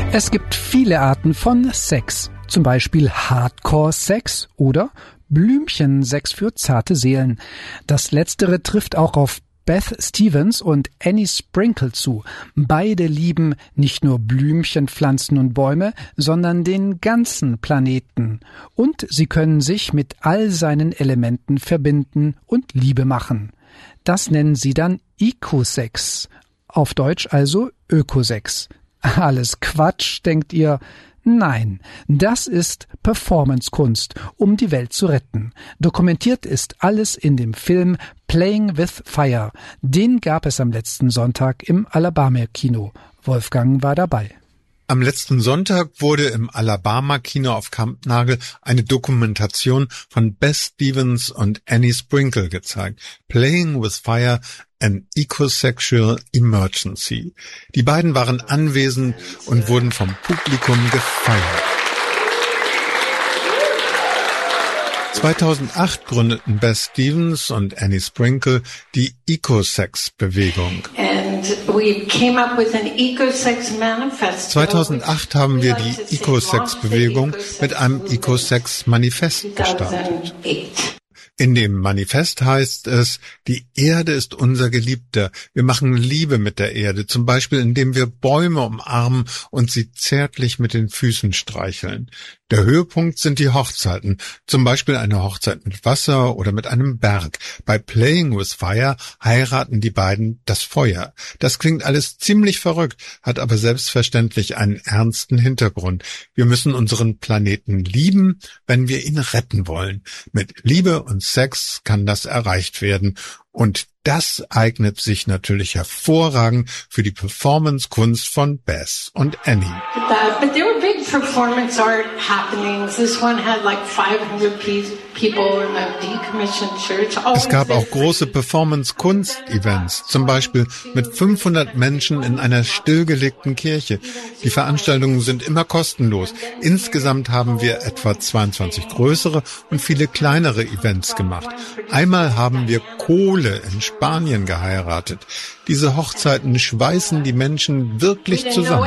Es gibt viele Arten von Sex, zum Beispiel Hardcore-Sex oder Blümchensex für zarte Seelen. Das Letztere trifft auch auf Beth Stevens und Annie Sprinkle zu. Beide lieben nicht nur Blümchen, Pflanzen und Bäume, sondern den ganzen Planeten. Und sie können sich mit all seinen Elementen verbinden und Liebe machen. Das nennen sie dann Ecosex. Auf Deutsch also Ökosex. Alles Quatsch, denkt ihr? Nein, das ist Performance-Kunst, um die Welt zu retten. Dokumentiert ist alles in dem Film Playing with Fire. Den gab es am letzten Sonntag im Alabama-Kino. Wolfgang war dabei. Am letzten Sonntag wurde im Alabama-Kino auf Kampnagel eine Dokumentation von Beth Stevens und Annie Sprinkle gezeigt. Playing with Fire, an Ecosexual Emergency. Die beiden waren anwesend und wurden vom Publikum gefeiert. 2008 gründeten Beth Stevens und Annie Sprinkle die Ecosex-Bewegung. 2008 haben wir die Ecosex-Bewegung mit einem Ecosex-Manifest gestartet. In dem Manifest heißt es, die Erde ist unser Geliebter. Wir machen Liebe mit der Erde, zum Beispiel indem wir Bäume umarmen und sie zärtlich mit den Füßen streicheln. Der Höhepunkt sind die Hochzeiten, zum Beispiel eine Hochzeit mit Wasser oder mit einem Berg. Bei Playing with Fire heiraten die beiden das Feuer. Das klingt alles ziemlich verrückt, hat aber selbstverständlich einen ernsten Hintergrund. Wir müssen unseren Planeten lieben, wenn wir ihn retten wollen. Mit Liebe und Sex kann das erreicht werden. Und das eignet sich natürlich hervorragend für die Performance-Kunst von Beth und Annie. But there were big performance art happenings. This one had like 500 people in a decommissioned church. Es gab auch große Performance-Kunst-Events, zum Beispiel mit 500 Menschen in einer stillgelegten Kirche. Die Veranstaltungen sind immer kostenlos. Insgesamt haben wir etwa 22 größere und viele kleinere Events gemacht. Einmal haben wir Kohle in Spanien geheiratet. Diese Hochzeiten schweißen die Menschen wirklich zusammen.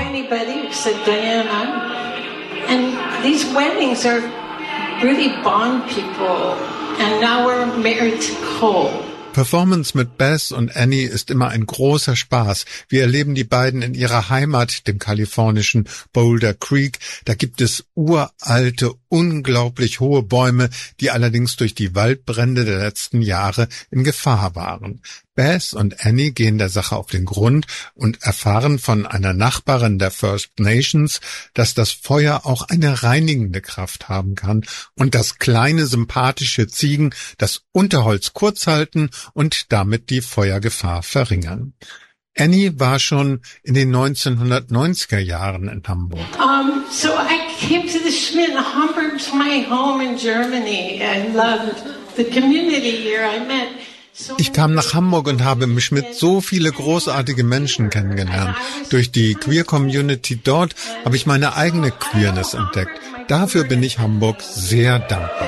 And these weddings are really bond people. And now we're married to coal. Performance mit Beth und Annie ist immer ein großer Spaß. Wir erleben die beiden in ihrer Heimat, dem kalifornischen Boulder Creek. Da gibt es uralte, unglaublich hohe Bäume, die allerdings durch die Waldbrände der letzten Jahre in Gefahr waren. Beth und Annie gehen der Sache auf den Grund und erfahren von einer Nachbarin der First Nations, dass das Feuer auch eine reinigende Kraft haben kann und dass kleine sympathische Ziegen das Unterholz kurz halten und damit die Feuergefahr verringern. Annie war schon in den 1990er Jahren in Hamburg. So I came to the Schmidt. Hamburg's my home in Germany. I loved the community here. I met Ich kam nach Hamburg und habe im Schmidt so viele großartige Menschen kennengelernt. Durch die Queer-Community dort habe ich meine eigene Queerness entdeckt. Dafür bin ich Hamburg sehr dankbar.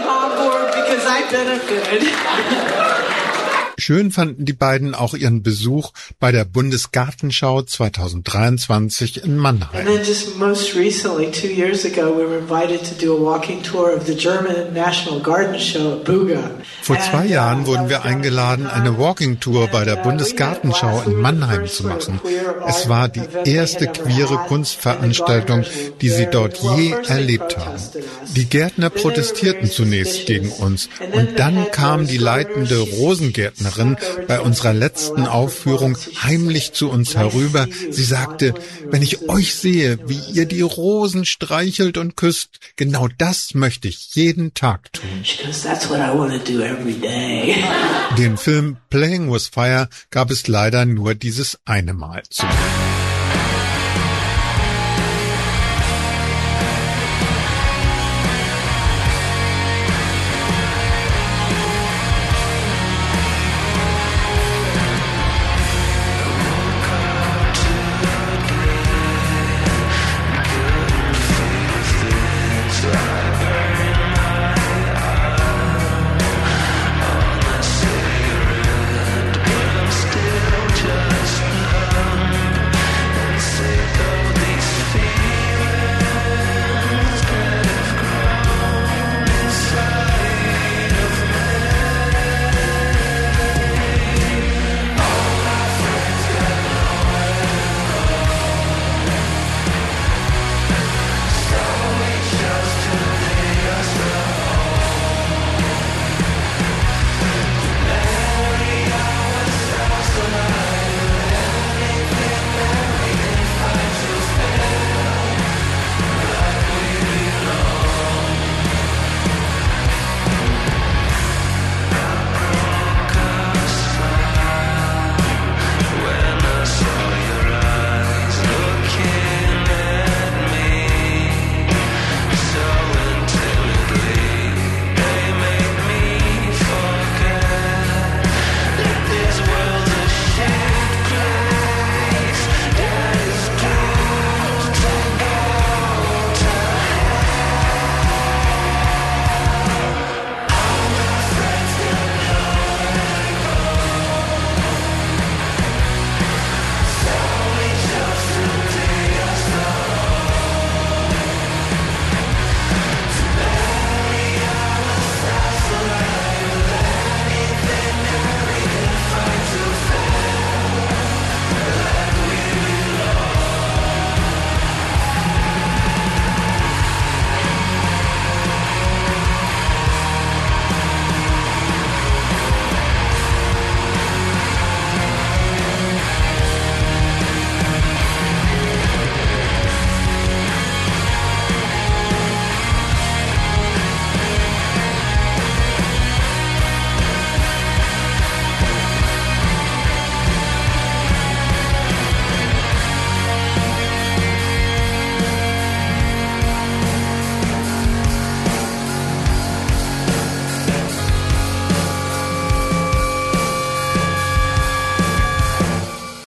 Schön fanden die beiden auch ihren Besuch bei der Bundesgartenschau 2023 in Mannheim. And then just most recently, 2 years ago, we were invited to do a walking tour of the German National Garden Show at Buga. Vor 2 Jahren wurden wir eingeladen, eine Walking Tour bei der Bundesgartenschau in Mannheim zu machen. Es war die erste queere Kunstveranstaltung, die sie dort je erlebt haben. Die Gärtner protestierten zunächst gegen uns und dann kam die leitende Rosengärtnerin bei unserer letzten Aufführung heimlich zu uns herüber. Sie sagte, wenn ich euch sehe, wie ihr die Rosen streichelt und küsst, genau das möchte ich jeden Tag tun. Den Film Playing with Fire gab es leider nur dieses eine Mal zu sehen.